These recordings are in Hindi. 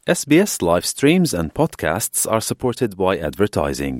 SBS live streams and podcasts are supported by advertising.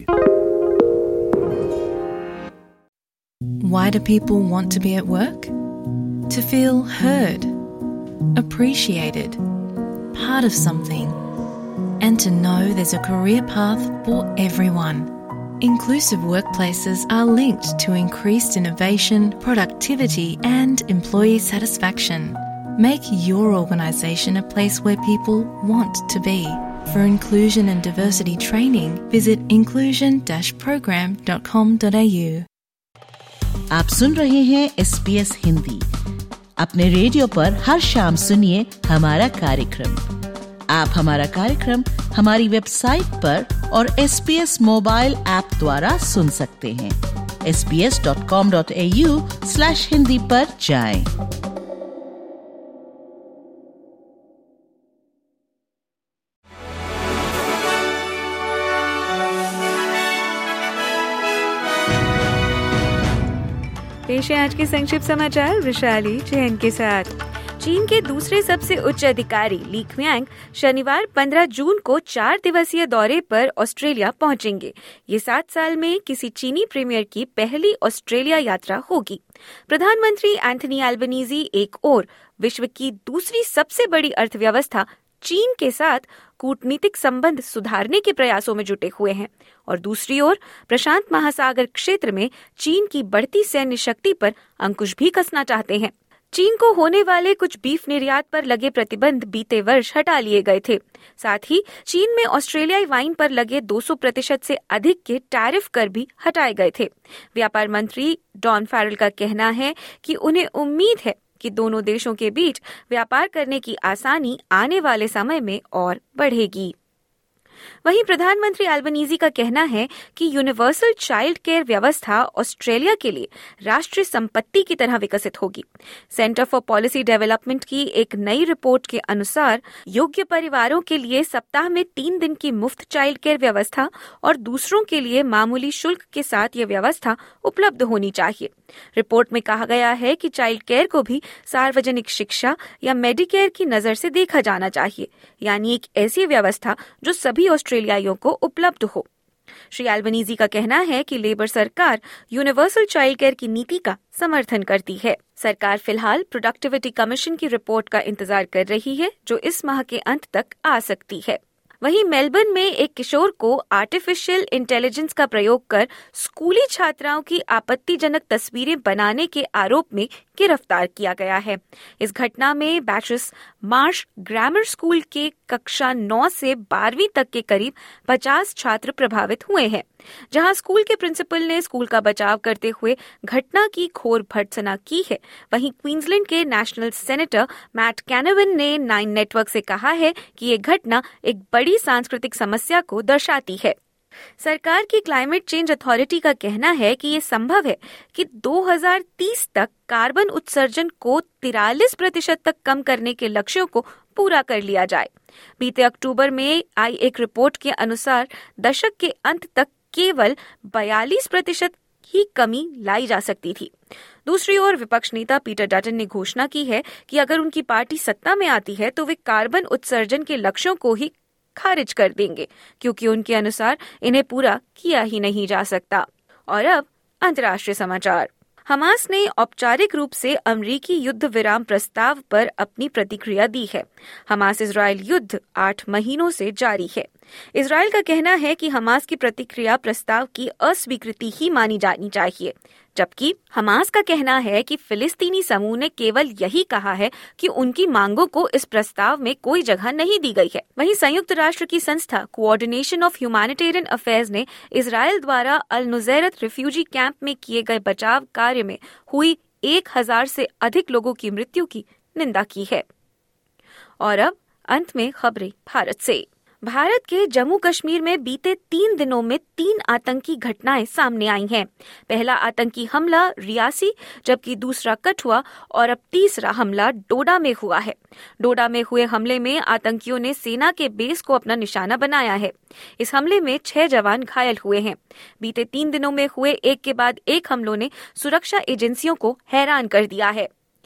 Why do people want to be at work? To feel heard, appreciated, part of something, and to know there's a career path for everyone. Inclusive workplaces are linked to increased innovation, productivity, and employee satisfaction. Make your organisation a place where people want to be. For inclusion and diversity training, visit inclusion-program.com.au. आप सुन रहे हैं SBS हिंदी। अपने रेडियो पर हर शाम सुनिए हमारा कार्यक्रम। आप हमारा कार्यक्रम हमारी वेबसाइट पर और SBS मोबाइल ऐप द्वारा सुन सकते हैं। sbs.com.au/hindi पर जाएं। पेश है आज के संक्षिप्त समाचार विशाली जैन के साथ। चीन के दूसरे सबसे उच्च अधिकारी ली क्वियांग शनिवार 15 जून को 4 दिवसीय दौरे पर ऑस्ट्रेलिया पहुंचेंगे। ये 7 साल में किसी चीनी प्रीमियर की पहली ऑस्ट्रेलिया यात्रा होगी। प्रधानमंत्री एंथनी एल्बनीजी एक ओर विश्व की दूसरी सबसे बड़ी अर्थव्यवस्था चीन के साथ कूटनीतिक संबंध सुधारने के प्रयासों में जुटे हुए हैं और दूसरी ओर प्रशांत महासागर क्षेत्र में चीन की बढ़ती सैन्य शक्ति पर अंकुश भी कसना चाहते हैं। चीन को होने वाले कुछ बीफ निर्यात पर लगे प्रतिबंध बीते वर्ष हटा लिए गए थे। साथ ही चीन में ऑस्ट्रेलियाई वाइन पर लगे 200% से अधिक के टैरिफ कर भी हटाए गए थे। व्यापार मंत्री डॉन फैरल का कहना है कि उन्हें उम्मीद है कि दोनों देशों के बीच व्यापार करने की आसानी आने वाले समय में और बढ़ेगी। वहीं प्रधानमंत्री एल्बनीजी का कहना है कि यूनिवर्सल चाइल्ड केयर व्यवस्था ऑस्ट्रेलिया के लिए राष्ट्रीय संपत्ति की तरह विकसित होगी। सेंटर फॉर पॉलिसी डेवलपमेंट की एक नई रिपोर्ट के अनुसार योग्य परिवारों के लिए सप्ताह में 3 दिन की मुफ्त चाइल्ड केयर व्यवस्था और दूसरों के लिए मामूली शुल्क के साथ यह व्यवस्था उपलब्ध होनी चाहिए। रिपोर्ट में कहा गया है कि चाइल्ड केयर को भी सार्वजनिक शिक्षा या मेडिकेयर की नजर से देखा जाना चाहिए, यानी एक ऐसी व्यवस्था जो सभी ऑस्ट्रेलियाइयों को उपलब्ध हो। श्री एल्बनीजी का कहना है कि लेबर सरकार यूनिवर्सल चाइल्ड केयर की नीति का समर्थन करती है। सरकार फिलहाल प्रोडक्टिविटी कमीशन की रिपोर्ट का इंतजार कर रही है, जो इस माह के अंत तक आ सकती है। वहीं मेलबर्न में एक किशोर को आर्टिफिशियल इंटेलिजेंस का प्रयोग कर स्कूली छात्राओं की आपत्तिजनक तस्वीरें बनाने के आरोप में गिरफ्तार किया गया है। इस घटना में बैट्रिस मार्श ग्रामर स्कूल के कक्षा 9 से 12वीं तक के करीब 50 छात्र प्रभावित हुए हैं। जहां स्कूल के प्रिंसिपल ने स्कूल का बचाव करते हुए घटना की घोर भर्त्सना की है, वहीं क्वींसलैंड के नेशनल सेनेटर मैट कैनवन ने 9 नेटवर्क से कहा है कि ये घटना एक बड़ी सांस्कृतिक समस्या को दर्शाती है। सरकार की क्लाइमेट चेंज अथॉरिटी का कहना है कि ये संभव है कि 2030 तक कार्बन उत्सर्जन को 43% तक कम करने के लक्ष्यों को पूरा कर लिया जाए। बीते अक्टूबर में आई एक रिपोर्ट के अनुसार दशक के अंत तक केवल 42% ही कमी लाई जा सकती थी। दूसरी ओर विपक्ष नेता पीटर डटन ने घोषणा की है कि अगर उनकी पार्टी सत्ता में आती है तो वे कार्बन उत्सर्जन के लक्ष्यों को ही खारिज कर देंगे, क्योंकि उनके अनुसार इन्हें पूरा किया ही नहीं जा सकता। और अब अंतर्राष्ट्रीय समाचार। हमास ने औपचारिक रूप से अमरीकी युद्ध विराम प्रस्ताव पर अपनी प्रतिक्रिया दी है। हमास इजरायल युद्ध 8 महीनों से जारी है। इजरायल का कहना है कि हमास की प्रतिक्रिया प्रस्ताव की अस्वीकृति ही मानी जानी चाहिए, जबकि हमास का कहना है कि फिलिस्तीनी समूह ने केवल यही कहा है कि उनकी मांगों को इस प्रस्ताव में कोई जगह नहीं दी गई है। वहीं संयुक्त राष्ट्र की संस्था कोऑर्डिनेशन ऑफ ह्यूमैनिटेरियन अफेयर्स ने इजरायल द्वारा अल नुज़ैरत रिफ्यूजी कैंप में किए गए बचाव कार्य में हुई 1000 से अधिक लोगों की मृत्यु की निंदा की है। और अब अंत में खबरें भारत से। भारत के जम्मू कश्मीर में बीते 3 दिनों में 3 आतंकी घटनाएं सामने आई हैं। पहला आतंकी हमला रियासी, जबकि दूसरा कठुआ और अब तीसरा हमला डोडा में हुआ है। डोडा में हुए हमले में आतंकियों ने सेना के बेस को अपना निशाना बनाया है। इस हमले में 6 जवान घायल हुए हैं। बीते 3 दिनों में हुए एक के बाद एक हमलों ने सुरक्षा एजेंसियों को हैरान कर दिया है।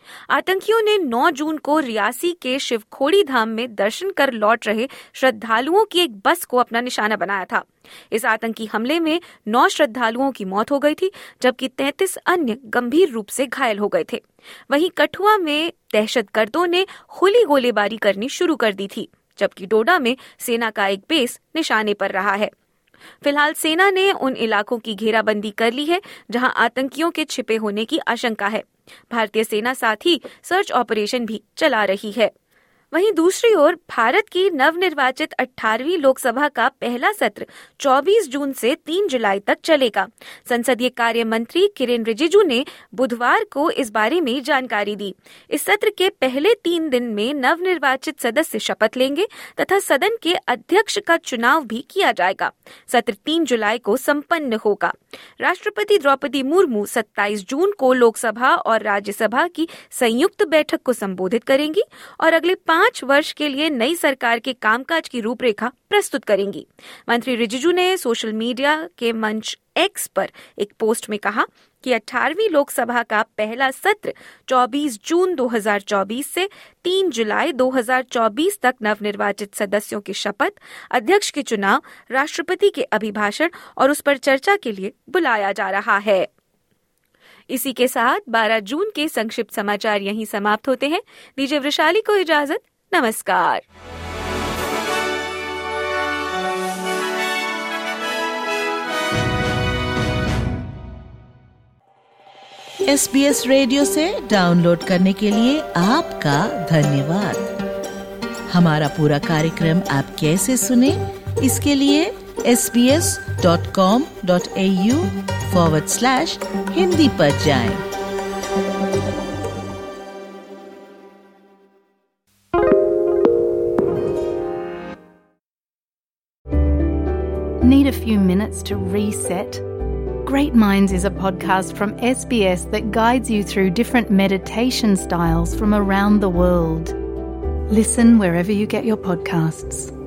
आतंकियों ने 9 जून को रियासी के शिवखोड़ी धाम में दर्शन कर लौट रहे श्रद्धालुओं की एक बस को अपना निशाना बनाया था। इस आतंकी हमले में 9 श्रद्धालुओं की मौत हो गई थी, जबकि 33 अन्य गंभीर रूप से घायल हो गए थे। वहीं कठुआ में दहशतगर्दों ने खुली गोलीबारी करनी शुरू कर दी थी, जबकि डोडा में सेना का एक बेस निशाने पर रहा है। फिलहाल सेना ने उन इलाकों की घेराबंदी कर ली है जहां आतंकियों के छिपे होने की आशंका है। भारतीय सेना साथ ही सर्च ऑपरेशन भी चला रही है। वहीं दूसरी ओर भारत की नवनिर्वाचित 18वीं लोकसभा का पहला सत्र 24 जून से 3 जुलाई तक चलेगा। संसदीय कार्य मंत्री किरेन रिजिजू ने बुधवार को इस बारे में जानकारी दी। इस सत्र के पहले 3 दिन में नवनिर्वाचित सदस्य शपथ लेंगे तथा सदन के अध्यक्ष का चुनाव भी किया जाएगा। सत्र 3 जुलाई को संपन्न होगा। राष्ट्रपति द्रौपदी मुर्मू 27 जून को लोकसभा और राज्यसभा की संयुक्त बैठक को संबोधित करेंगी और अगले 5 वर्ष के लिए नई सरकार के कामकाज की रूपरेखा प्रस्तुत करेंगी। मंत्री रिजिजू ने सोशल मीडिया के मंच एक्स पर एक पोस्ट में कहा कि 18वीं लोकसभा का पहला सत्र 24 जून 2024 से 3 जुलाई 2024 तक नवनिर्वाचित सदस्यों की शपथ, अध्यक्ष के चुनाव, राष्ट्रपति के अभिभाषण और उस पर चर्चा के लिए बुलाया जा रहा है। इसी के साथ 12 जून के संक्षिप्त समाचार यहीं समाप्त होते हैं। दीजिए वृषाली को इजाजत। नमस्कार। SBS रेडियो से डाउनलोड करने के लिए आपका धन्यवाद। हमारा पूरा कार्यक्रम आप कैसे सुने, इसके लिए sbs.com.au/hindi पर जाएं। Need a few minutes to reset? Great Minds is a podcast from SBS that guides you through different meditation styles from around the world. Listen wherever you get your podcasts.